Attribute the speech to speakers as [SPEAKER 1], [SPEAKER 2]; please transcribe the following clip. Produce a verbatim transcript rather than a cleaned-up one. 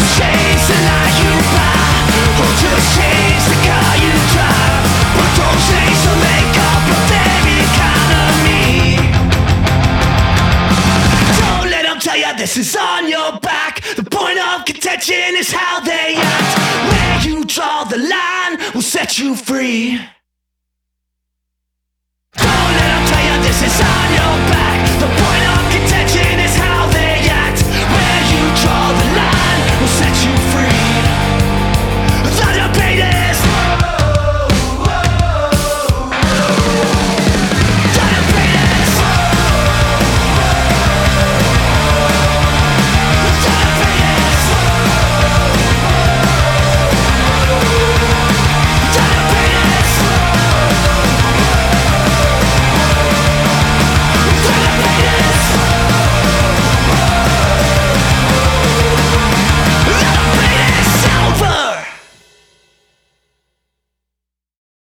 [SPEAKER 1] change the life you buy, or just change the car you drive. But don't change the makeup of their economy. Don't let them tell you this is on your back. The point of contention is how they act. Where you draw the line will set you free. Don't let them tell you this is